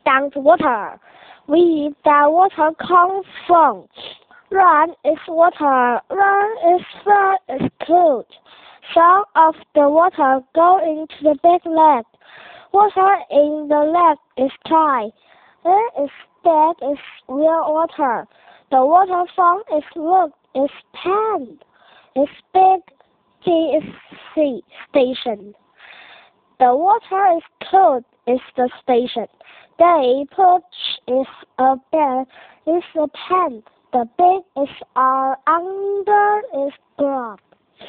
down the water. Where the water comes from. Run is water. Run is far is cold. Some of the water go into the big lake. Water in the lake is dry. It is big is real water. The waterfall is look is pond. It's big G is sea station. The water is cold is the station. The perch is a bear is a pen. The big is under is ground.